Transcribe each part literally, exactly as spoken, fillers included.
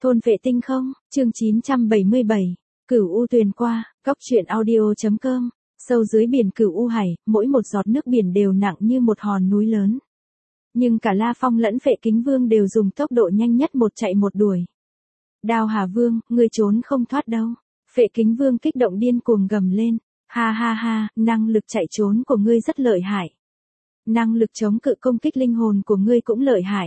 Thôn vệ tinh không, chương chín trăm bảy mươi bảy, Cửu U Tuyền Qua, Cóc Truyện Audio.com, sâu dưới biển Cửu U Hải, mỗi một giọt nước biển đều nặng như một hòn núi lớn. Nhưng cả La Phong lẫn Phệ Kính Vương đều dùng tốc độ nhanh nhất một chạy một đuổi. Đao Hà Vương, ngươi trốn không thoát đâu. Phệ Kính Vương kích động điên cuồng gầm lên, ha ha ha, năng lực chạy trốn của ngươi rất lợi hại. Năng lực chống cự công kích linh hồn của ngươi cũng lợi hại.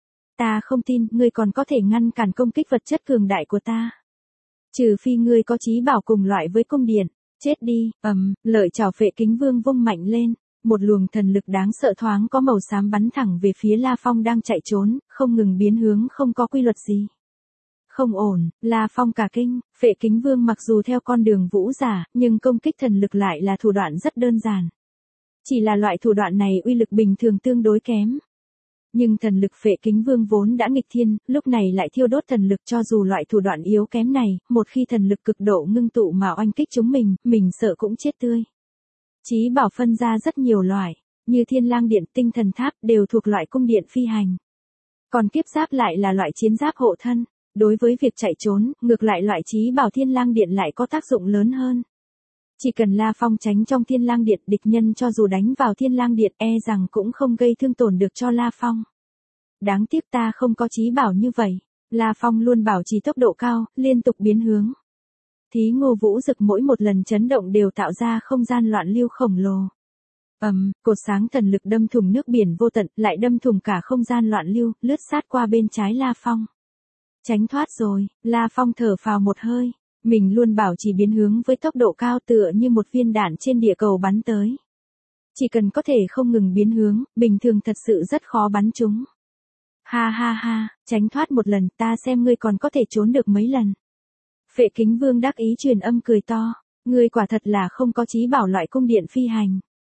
Ta không tin ngươi còn có thể ngăn cản công kích vật chất cường đại của ta. Trừ phi ngươi có chí bảo cùng loại với cung điện, chết đi, ầm, lợi chảo Phệ Kính Vương vung mạnh lên, một luồng thần lực đáng sợ thoáng có màu xám bắn thẳng về phía La Phong đang chạy trốn, không ngừng biến hướng không có quy luật gì. Không ổn, La Phong cả kinh, Phệ Kính Vương mặc dù theo con đường vũ giả, nhưng công kích thần lực lại là thủ đoạn rất đơn giản. Chỉ là loại thủ đoạn này uy lực bình thường tương đối kém. Nhưng thần lực Phệ Kính Vương vốn đã nghịch thiên, lúc này lại thiêu đốt thần lực cho dù loại thủ đoạn yếu kém này, một khi thần lực cực độ ngưng tụ mà oanh kích chúng mình, mình sợ cũng chết tươi. Chí bảo phân ra rất nhiều loại, như Thiên Lang Điện, Tinh Thần Tháp đều thuộc loại cung điện phi hành. Còn kiếp giáp lại là loại chiến giáp hộ thân, đối với việc chạy trốn, ngược lại loại chí bảo Thiên Lang Điện lại có tác dụng lớn hơn. Chỉ cần La Phong tránh trong Thiên Lang Điện, địch nhân cho dù đánh vào Thiên Lang Điện e rằng cũng không gây thương tổn được cho La Phong. Đáng tiếc ta không có chí bảo như vậy. La Phong luôn bảo trì tốc độ cao, liên tục biến hướng. Thí Ngô Vũ Dực mỗi một lần chấn động đều tạo ra không gian loạn lưu khổng lồ. Ầm, um, cột sáng thần lực đâm thủng nước biển vô tận, lại đâm thủng cả không gian loạn lưu, lướt sát qua bên trái La Phong. Tránh thoát rồi, La Phong thở phào một hơi. Mình luôn bảo trì biến hướng với tốc độ cao tựa như một viên đạn trên địa cầu bắn tới. Chỉ cần có thể không ngừng biến hướng, bình thường thật sự rất khó bắn chúng. Ha ha ha, tránh thoát một lần, ta xem ngươi còn có thể trốn được mấy lần. Phệ Kính Vương đắc ý truyền âm cười to, ngươi quả thật là không có chí bảo loại cung điện phi hành.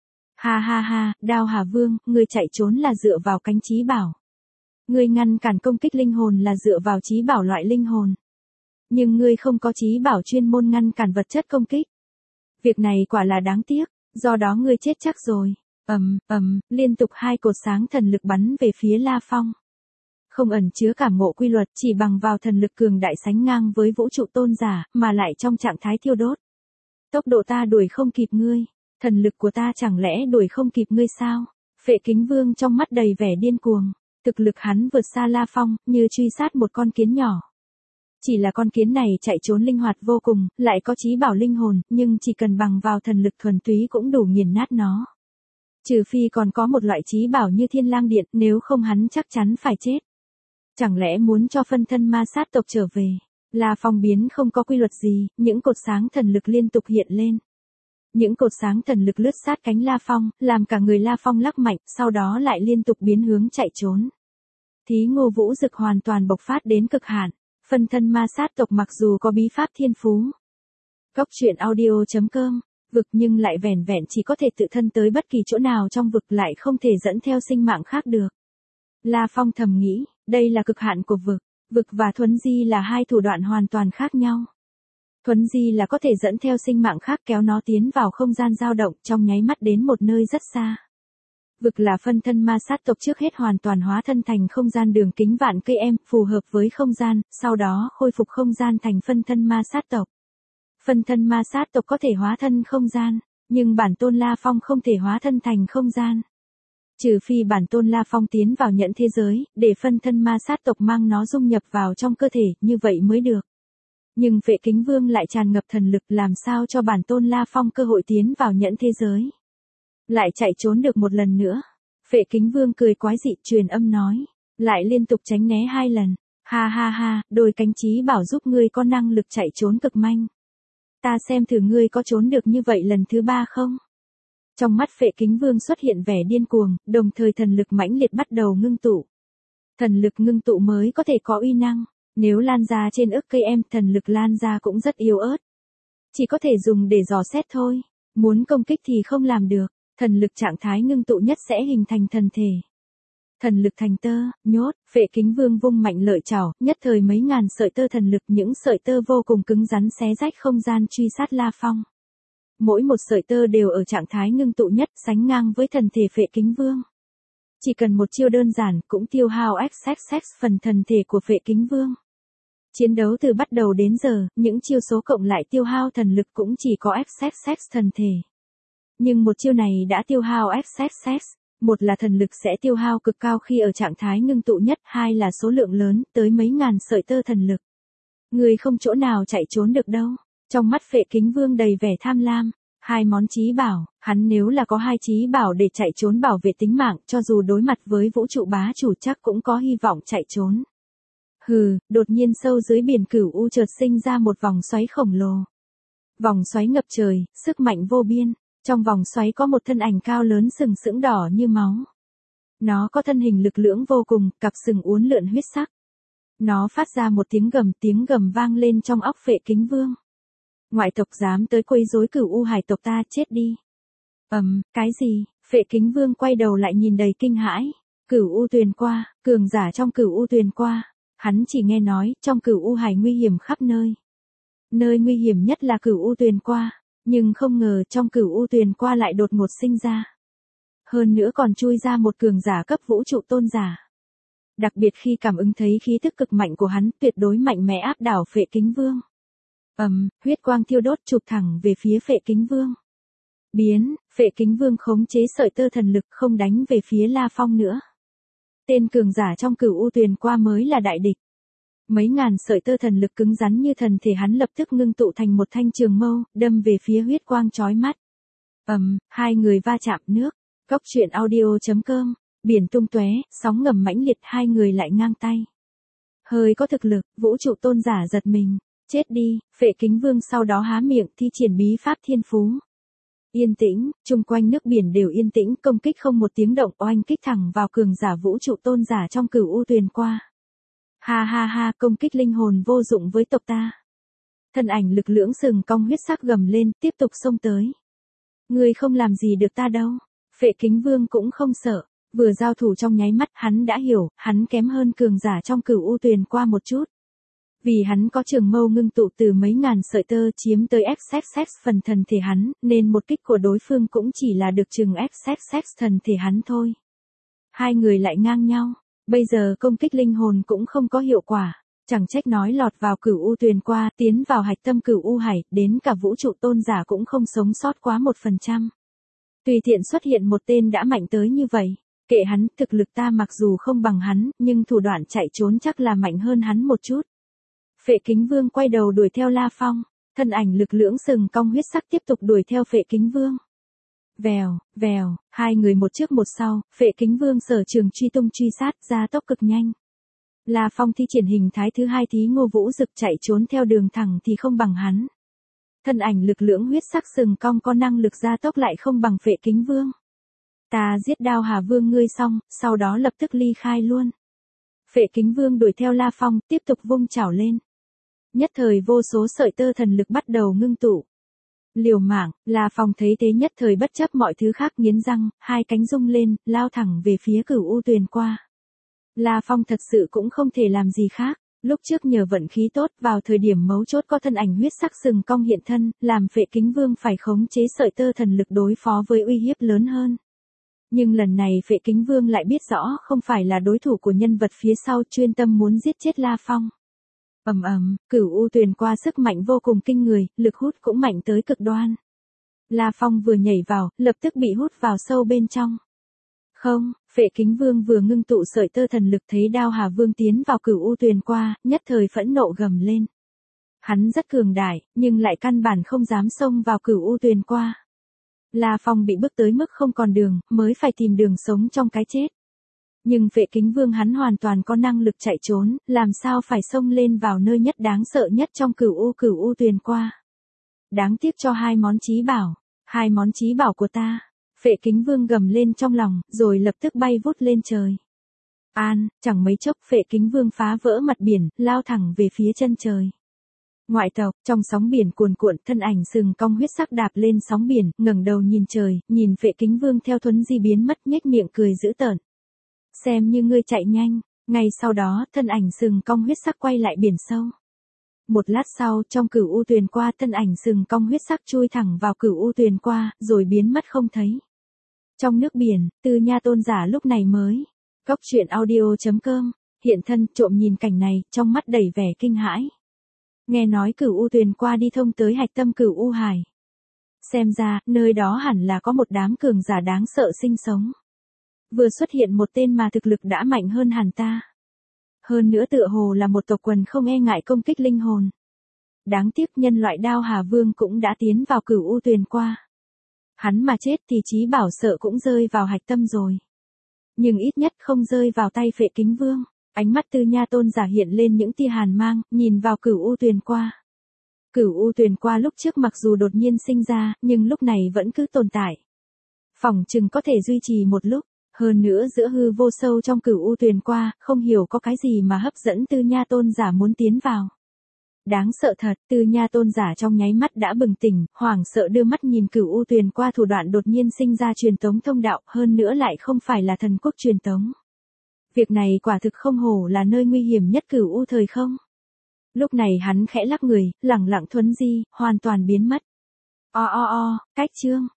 Ha ha ha, Đao Hà Vương, ngươi chạy trốn là dựa vào cánh chí bảo. Ngươi ngăn cản công kích linh hồn là dựa vào chí bảo loại linh hồn. Nhưng ngươi không có chí bảo chuyên môn ngăn cản vật chất công kích. Việc này quả là đáng tiếc, do đó ngươi chết chắc rồi. Ầm, ầm, liên tục hai cột sáng thần lực bắn về phía La Phong. Không ẩn chứa cảm ngộ quy luật, chỉ bằng vào thần lực cường đại sánh ngang với vũ trụ tôn giả, mà lại trong trạng thái thiêu đốt. Tốc độ ta đuổi không kịp ngươi, thần lực của ta chẳng lẽ đuổi không kịp ngươi sao? Phệ Kính Vương trong mắt đầy vẻ điên cuồng, thực lực hắn vượt xa La Phong, như truy sát một con kiến nhỏ. Chỉ là con kiến này chạy trốn linh hoạt vô cùng, lại có chí bảo linh hồn, nhưng chỉ cần bằng vào thần lực thuần túy cũng đủ nghiền nát nó. Trừ phi còn có một loại chí bảo như Thiên Lang Điện, nếu không hắn chắc chắn phải chết. Chẳng lẽ muốn cho phân thân ma sát tộc trở về? La Phong biến không có quy luật gì, những cột sáng thần lực liên tục hiện lên. Những cột sáng thần lực lướt sát cánh La Phong, làm cả người La Phong lắc mạnh, sau đó lại liên tục biến hướng chạy trốn. Thí Ngô Vũ Dực hoàn toàn bộc phát đến cực hạn. Phân thân ma sát tộc mặc dù có bí pháp thiên phú. Cóc Truyện Audio.com, vực nhưng lại vẻn vẹn chỉ có thể tự thân tới bất kỳ chỗ nào trong vực, lại không thể dẫn theo sinh mạng khác được. La Phong thầm nghĩ, đây là cực hạn của vực, vực và thuấn di là hai thủ đoạn hoàn toàn khác nhau. Thuấn di là có thể dẫn theo sinh mạng khác kéo nó tiến vào không gian dao động trong nháy mắt đến một nơi rất xa. Vực là phân thân ma sát tộc trước hết hoàn toàn hóa thân thành không gian đường kính vạn cây em, phù hợp với không gian, sau đó khôi phục không gian thành phân thân ma sát tộc. Phân thân ma sát tộc có thể hóa thân không gian, nhưng bản tôn La Phong không thể hóa thân thành không gian. Trừ phi bản tôn La Phong tiến vào nhẫn thế giới, để phân thân ma sát tộc mang nó dung nhập vào trong cơ thể, như vậy mới được. Nhưng Phệ Kính Vương lại tràn ngập thần lực, làm sao cho bản tôn La Phong cơ hội tiến vào nhẫn thế giới. Lại chạy trốn được một lần nữa. Phệ Kính Vương cười quái dị truyền âm nói. Lại liên tục tránh né hai lần. Ha ha ha, đôi cánh chí bảo giúp ngươi có năng lực chạy trốn cực manh. Ta xem thử ngươi có trốn được như vậy lần thứ ba không? Trong mắt Phệ Kính Vương xuất hiện vẻ điên cuồng, đồng thời thần lực mãnh liệt bắt đầu ngưng tụ. Thần lực ngưng tụ mới có thể có uy năng. Nếu lan ra trên ức cây em, thần lực lan ra cũng rất yếu ớt. Chỉ có thể dùng để dò xét thôi. Muốn công kích thì không làm được. Thần lực trạng thái ngưng tụ nhất sẽ hình thành thần thể. Thần lực thành tơ, nhốt, Phệ Kính Vương vung mạnh lợi chảo, nhất thời mấy ngàn sợi tơ thần lực, những sợi tơ vô cùng cứng rắn xé rách không gian truy sát La Phong. Mỗi một sợi tơ đều ở trạng thái ngưng tụ nhất, sánh ngang với thần thể Phệ Kính Vương. Chỉ cần một chiêu đơn giản cũng tiêu hao xxx phần thần thể của Phệ Kính Vương. Chiến đấu từ bắt đầu đến giờ, những chiêu số cộng lại tiêu hao thần lực cũng chỉ có X thần thể. Nhưng một chiêu này đã tiêu hao X. Một là thần lực sẽ tiêu hao cực cao khi ở trạng thái ngưng tụ nhất, hai là số lượng lớn, tới mấy ngàn sợi tơ thần lực. Người không chỗ nào chạy trốn được đâu. Trong mắt Phệ Kính Vương đầy vẻ tham lam. Hai món chí bảo, hắn nếu là có hai chí bảo để chạy trốn bảo vệ tính mạng, cho dù đối mặt với vũ trụ bá chủ chắc cũng có hy vọng chạy trốn. Hừ, đột nhiên sâu dưới biển Cửu U chợt sinh ra một vòng xoáy khổng lồ. Vòng xoáy ngập trời, sức mạnh vô biên. Trong vòng xoáy có một thân ảnh cao lớn sừng sững đỏ như máu. Nó có thân hình lực lưỡng vô cùng, cặp sừng uốn lượn huyết sắc. Nó phát ra một tiếng gầm, tiếng gầm vang lên trong óc Phệ Kính Vương. Ngoại tộc dám tới quấy rối Cửu U hải tộc ta, chết đi. Ầm, um, cái gì? Phệ Kính Vương quay đầu lại nhìn đầy kinh hãi. Cửu U Tuyền Qua, cường giả trong Cửu U Tuyền Qua. Hắn chỉ nghe nói, trong Cửu U hải nguy hiểm khắp nơi. Nơi nguy hiểm nhất là Cửu U Tuyền Qua, nhưng không ngờ trong Cửu U Tuyền Qua lại đột ngột sinh ra. Hơn nữa còn chui ra một cường giả cấp vũ trụ tôn giả. Đặc biệt khi cảm ứng thấy khí tức cực mạnh của hắn, tuyệt đối mạnh mẽ áp đảo Phệ Kính Vương. Ầm, um, huyết quang thiêu đốt chụp thẳng về phía Phệ Kính Vương. Biến, Phệ Kính Vương khống chế sợi tơ thần lực không đánh về phía La Phong nữa. Tên cường giả trong Cửu U Tuyền Qua mới là đại địch. Mấy ngàn sợi tơ thần lực cứng rắn như thần thể hắn lập tức ngưng tụ thành một thanh trường mâu, đâm về phía huyết quang chói mắt. Ầm, um, hai người va chạm nước. Cốc truyện audio chấm com, biển tung tóe, sóng ngầm mãnh liệt, hai người lại ngang tay. Hơi có thực lực, vũ trụ tôn giả giật mình. Chết đi, Phệ Kính Vương sau đó há miệng thi triển bí pháp thiên phú. Yên tĩnh, chung quanh nước biển đều yên tĩnh, công kích không một tiếng động, oanh kích thẳng vào cường giả vũ trụ tôn giả trong Cửu U Tuyền Qua. Ha ha ha, công kích linh hồn vô dụng với tộc ta. Thân ảnh lực lưỡng sừng cong huyết sắc gầm lên, tiếp tục xông tới. Ngươi không làm gì được ta đâu. Phệ Kính Vương cũng không sợ, vừa giao thủ trong nháy mắt hắn đã hiểu, hắn kém hơn cường giả trong Cửu U Tuyền Qua một chút. Vì hắn có trường mâu ngưng tụ từ mấy ngàn sợi tơ chiếm tới X phần thần thể hắn, nên một kích của đối phương cũng chỉ là được chừng X thần thể hắn thôi. Hai người lại ngang nhau, bây giờ công kích linh hồn cũng không có hiệu quả, chẳng trách nói lọt vào Cửu U Tuyền Qua, tiến vào hạch tâm Cửu U hải, đến cả vũ trụ tôn giả cũng không sống sót quá một phần trăm. Tùy tiện xuất hiện một tên đã mạnh tới như vậy, kệ hắn, thực lực ta mặc dù không bằng hắn, nhưng thủ đoạn chạy trốn chắc là mạnh hơn hắn một chút. Phệ Kính Vương quay đầu đuổi theo La Phong, thân ảnh lực lưỡng sừng cong huyết sắc tiếp tục đuổi theo Phệ Kính Vương. Vèo, vèo, hai người một trước một sau, Phệ Kính Vương sở trường truy tung truy sát ra tốc cực nhanh. La Phong thi triển hình thái thứ hai thí Ngô Vũ Dực chạy trốn theo đường thẳng thì không bằng hắn. Thân ảnh lực lưỡng huyết sắc sừng cong có năng lực gia tốc lại không bằng Phệ Kính Vương. Ta giết Đao Hà Vương ngươi xong, sau đó lập tức ly khai luôn. Phệ Kính Vương đuổi theo La Phong, tiếp tục vung chảo lên. Nhất thời vô số sợi tơ thần lực bắt đầu ngưng tụ. Liều mạng, La Phong thấy thế nhất thời bất chấp mọi thứ khác nghiến răng, hai cánh rung lên, lao thẳng về phía Cửu U Tuyền Qua. La Phong thật sự cũng không thể làm gì khác. Lúc trước nhờ vận khí tốt, vào thời điểm mấu chốt có thân ảnh huyết sắc sừng cong hiện thân, làm Phệ Kính Vương phải khống chế sợi tơ thần lực đối phó với uy hiếp lớn hơn. Nhưng lần này Phệ Kính Vương lại biết rõ không phải là đối thủ của nhân vật phía sau, chuyên tâm muốn giết chết La Phong. Ầm ầm, Cửu U Tuyền Qua sức mạnh vô cùng kinh người, lực hút cũng mạnh tới cực đoan. La Phong vừa nhảy vào, lập tức bị hút vào sâu bên trong. Không, Phệ Kính Vương vừa ngưng tụ sợi tơ thần lực thấy Đao Hà Vương tiến vào Cửu U Tuyền Qua, nhất thời phẫn nộ gầm lên. Hắn rất cường đại, nhưng lại căn bản không dám xông vào Cửu U Tuyền Qua. La Phong bị bức tới mức không còn đường, mới phải tìm đường sống trong cái chết. Nhưng Phệ Kính Vương hắn hoàn toàn có năng lực chạy trốn, làm sao phải xông lên vào nơi nhất đáng sợ nhất trong Cửu U Cửu U Tuyền Qua. Đáng tiếc cho hai món chí bảo, hai món chí bảo của ta. Phệ Kính Vương gầm lên trong lòng, rồi lập tức bay vút lên trời. An, chẳng mấy chốc Phệ Kính Vương phá vỡ mặt biển, lao thẳng về phía chân trời. Ngoại tộc, trong sóng biển cuồn cuộn, thân ảnh sừng cong huyết sắc đạp lên sóng biển, ngẩng đầu nhìn trời, nhìn Phệ Kính Vương theo thuấn di biến mất, nhếch miệng cười dữ tợn. Xem như ngươi chạy nhanh. Ngay sau đó, thân ảnh sừng cong huyết sắc quay lại biển sâu. Một lát sau, trong Cửu U Tuyền Qua, thân ảnh sừng cong huyết sắc chui thẳng vào Cửu U Tuyền Qua, rồi biến mất không thấy. Trong nước biển, Tư Nha tôn giả lúc này mới. Cốc truyện audio chấm com hiện thân, trộm nhìn cảnh này, trong mắt đầy vẻ kinh hãi. Nghe nói Cửu U Tuyền qua đi thông tới hạch tâm Cửu U Hải. Xem ra, nơi đó hẳn là có một đám cường giả đáng sợ sinh sống. Vừa xuất hiện một tên mà thực lực đã mạnh hơn hẳn ta. Hơn nữa tựa hồ là một tộc quần không e ngại công kích linh hồn. Đáng tiếc nhân loại Đao Hà Vương cũng đã tiến vào Cửu U Tuyền qua. Hắn mà chết thì chí bảo sợ cũng rơi vào hạch tâm rồi. Nhưng ít nhất không rơi vào tay Phệ Kính Vương. Ánh mắt Tư Nha Tôn giả hiện lên những tia hàn mang, nhìn vào Cửu U Tuyền qua. Cửu U Tuyền qua lúc trước mặc dù đột nhiên sinh ra, nhưng lúc này vẫn cứ tồn tại. Phỏng chừng có thể duy trì một lúc. Hơn nữa giữa hư vô sâu trong Cửu U Tuyền qua, không hiểu có cái gì mà hấp dẫn Tư Nha Tôn giả muốn tiến vào. Đáng sợ thật, Tư Nha Tôn giả trong nháy mắt đã bừng tỉnh, hoảng sợ đưa mắt nhìn Cửu U Tuyền qua thủ đoạn đột nhiên sinh ra truyền tống thông đạo, hơn nữa lại không phải là thần quốc truyền tống. Việc này quả thực không hổ là nơi nguy hiểm nhất Cửu U thời không. Lúc này hắn khẽ lắc người, lẳng lặng thuấn di, hoàn toàn biến mất. O o o, cách chương.